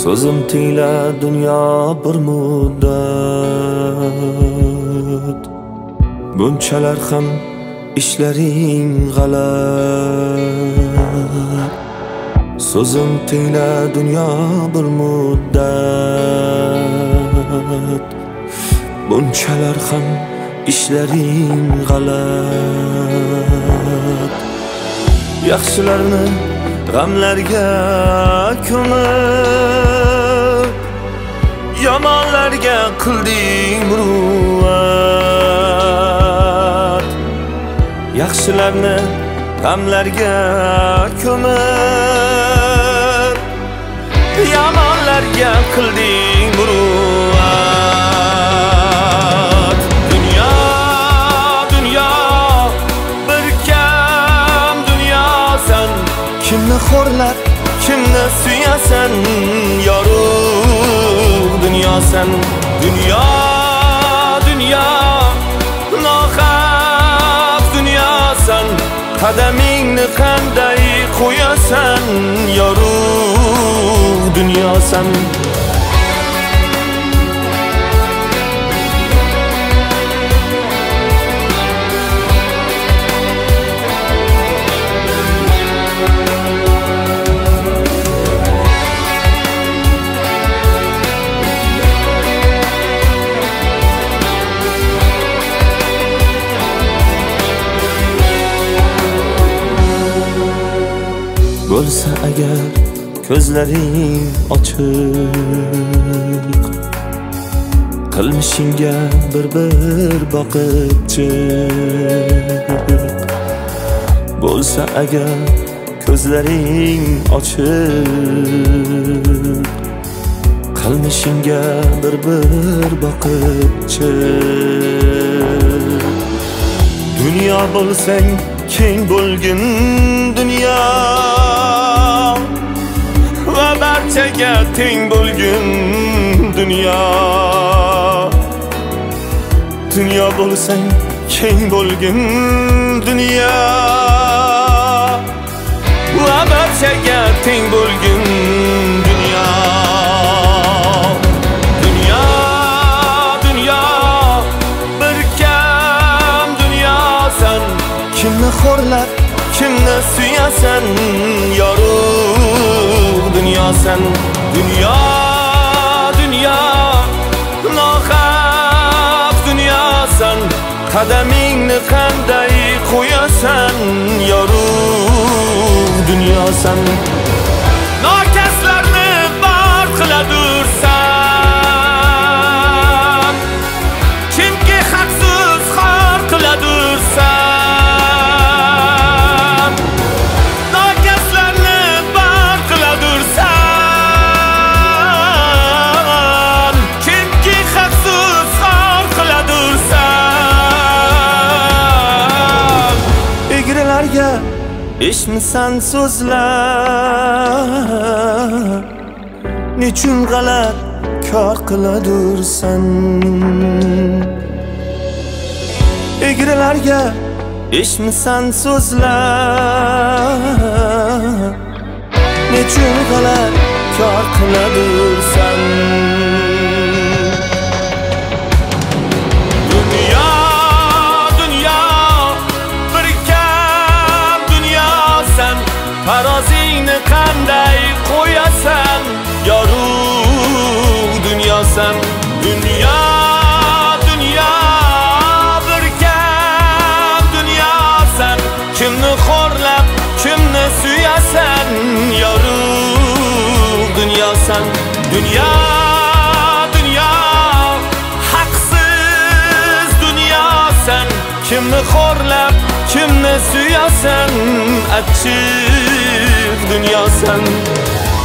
So'zim tiyla dunyo bir muddat, bunchalar ham ishlaring g'alat. So'zim tiyla dunyo bir muddat, bunchalar ham ishlaring g'alat. Yaxshilarni g'amlarga ko'mib, yomonlarga qilding muruvvat. Yaxshilarni g'amlarga ko'mib, yomonlarga qilding muruvvat. Dunyo, dunyo, bir kam dunyosan. Kimni xo'rlab, kimni suyasan, yorug' dunyosan. Dunyo, dunyo, nohaq dunyosan. Qadamingni qanday qo'yasan, yorug' dunyosan. Bo'lsa agar ko'zlaring ochiq, qilmishingga bir boqib chiq. Bo'lsa agar ko'zlaring ochiq, qilmishingga bir boqib chiq. Dunyo bo'lsang keng bo'lgin dunyo, va barchaga teng bo'lgin dunyo. Dunyo bo'lsang keng bo'lgin dunyo, va barchaga teng bo'lgin dunyo. Dunyo, dunyo, bir kam dunyosan. Kimni xo'rlab, kimni suyasan, yorug' dunyosan. Dunyo, dunyo, nohaq dunyosan. Qadamingni qanday qo'yasan, yorug' dunyosan. Nokaslarni bor qiladursan, kimki haqsiz xor qiladursan. Eshitmisan so'zlar, nechun g'alat kor qiladursan. Egrilarga eshitmisan so'zlar, nechun g'alat kor qiladursan. Tarozingni qanday qo'yasan, yorug' dunyosan. Dunyo, dunyo, bir kam dunyosan. Kimni xo'rlab, kimni suyasan, yorug' dunyosan. Dunyo, dunyo, haqsiz dunyosan. Kimni xo'rlab, kimni suyasan, achchiq dunyosan.